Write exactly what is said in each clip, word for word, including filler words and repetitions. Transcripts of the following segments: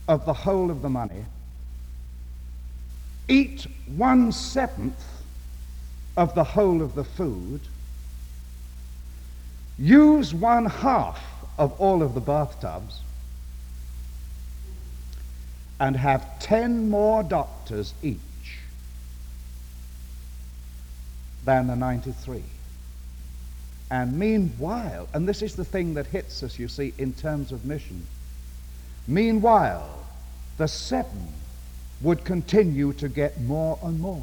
of the whole of the money, eat one-seventh of the whole of the food, use one-half of all of the bathtubs, and have ten more doctors each than the ninety-three. And meanwhile, and this is the thing that hits us, you see, in terms of mission, meanwhile, the seven would continue to get more and more,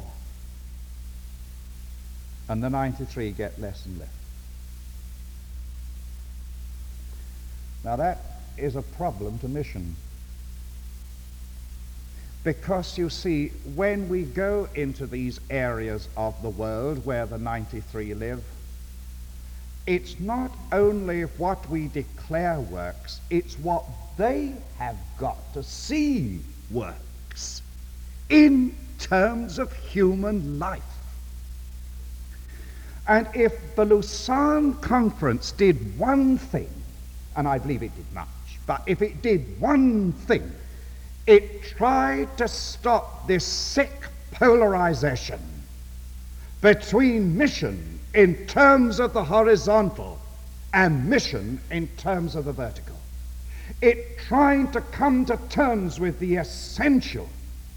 and the ninety-three get less and less. Now that is a problem to mission. Because, you see, when we go into these areas of the world where the ninety-three live, it's not only what we declare works, it's what they have got to see works in terms of human life. And if the Lausanne Conference did one thing, and I believe it did much, but if it did one thing, it tried to stop this sick polarization between mission in terms of the horizontal and mission in terms of the vertical. It tried to come to terms with the essential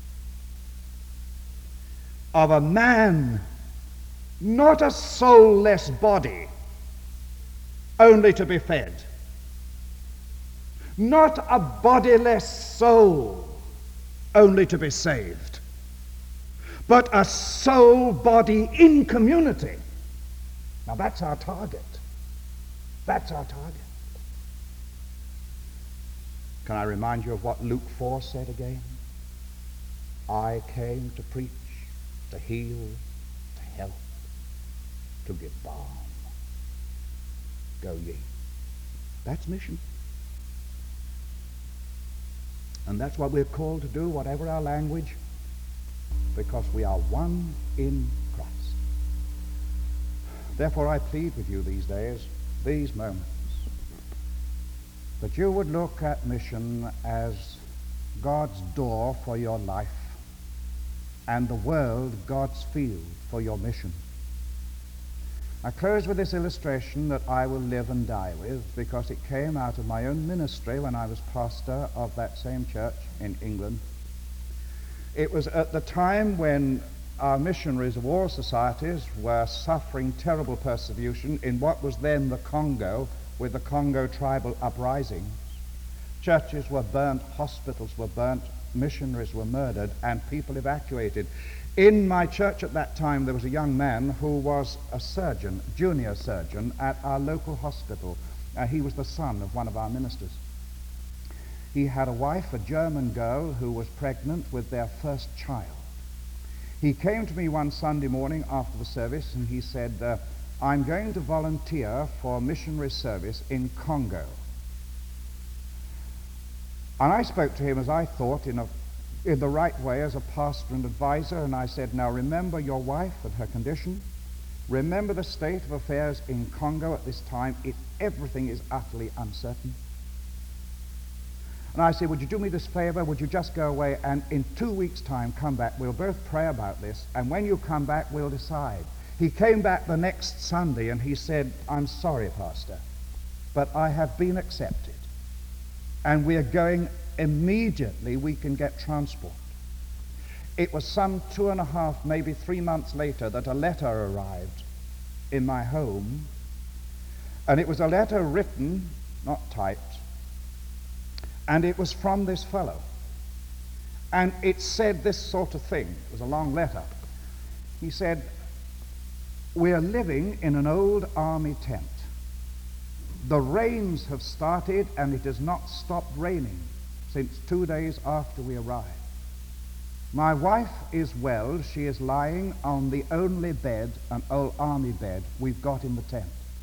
of a man, not a soulless body, only to be fed. Not a bodiless soul, only to be saved, but a soul body in community. Now that's our target. That's our target. Can I remind you of what Luke four said again? I came to preach, to heal, to help, to give balm. Go ye. That's mission. And that's what we're called to do, whatever our language, because we are one in Christ. Therefore, I plead with you these days, these moments, that you would look at mission as God's door for your life, and the world God's field for your mission. I close with this illustration that I will live and die with, because it came out of my own ministry when I was pastor of that same church in England. It was at the time when our missionaries of all societies were suffering terrible persecution in what was then the Congo, with the Congo tribal uprisings. Churches were burnt, hospitals were burnt, missionaries were murdered, and people evacuated. In my church at that time, there was a young man who was a surgeon, junior surgeon, at our local hospital. Uh, he was the son of one of our ministers. He had a wife, a German girl, who was pregnant with their first child. He came to me one Sunday morning after the service, and he said, uh, I'm going to volunteer for missionary service in Congo. And I spoke to him, as I thought, in a in the right way as a pastor and advisor, and I said, now remember your wife and her condition. Remember the state of affairs in Congo at this time. It, everything is utterly uncertain. And I said, would you do me this favor? Would you just go away and in two weeks' time come back? We'll both pray about this, and when you come back, we'll decide. He came back the next Sunday and he said, I'm sorry, Pastor, but I have been accepted, and we are going immediately. We can get transport. It was some two and a half, maybe three months later that a letter arrived in my home, and it was a letter written, not typed, and it was from this fellow, and it said this sort of thing. It was a long letter. He said, we are living in an old army tent. The rains have started, and it has not stopped raining since two days after we arrived. My wife is well. She is lying on the only bed, an old army bed, we've got in the tent.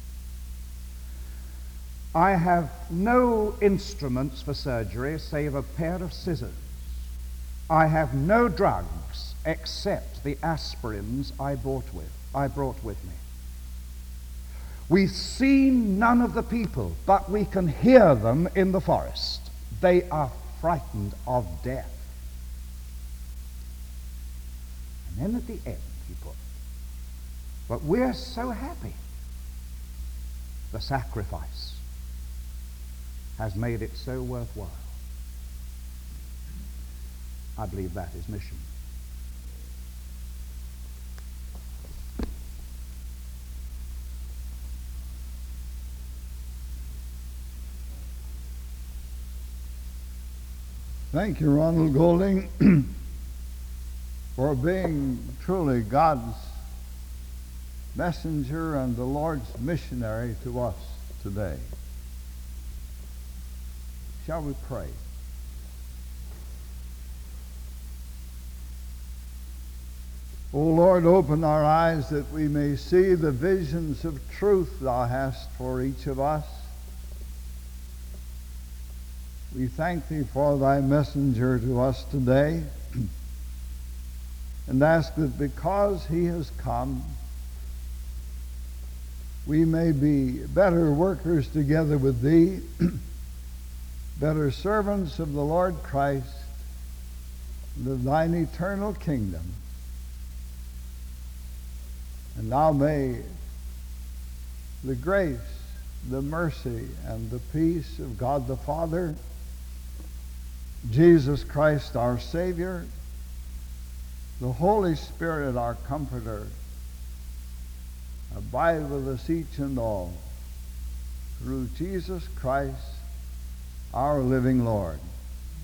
I have no instruments for surgery save a pair of scissors. I have no drugs except the aspirins I brought with, I brought with me. We've seen none of the people, but we can hear them in the forest. They are frightened of death. And then at the end, he put, but we're so happy. The sacrifice has made it so worthwhile. I believe that is mission. Thank you, Ronald Golding, for being truly God's messenger and the Lord's missionary to us today. Shall we pray? O Lord, open our eyes that we may see the visions of truth thou hast for each of us. We thank thee for thy messenger to us today and ask that because he has come, we may be better workers together with thee, better servants of the Lord Christ and of thine eternal kingdom. And now may the grace, the mercy, and the peace of God the Father, Jesus Christ our Savior, the Holy Spirit our Comforter, abide with us each and all through Jesus Christ our living Lord.